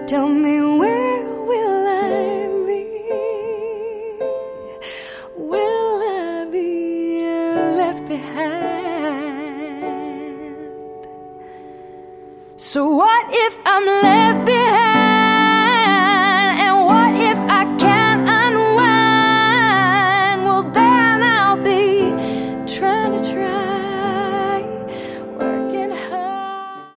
Tell me, where will I be? Will I be left behind? So what if I'm left behind?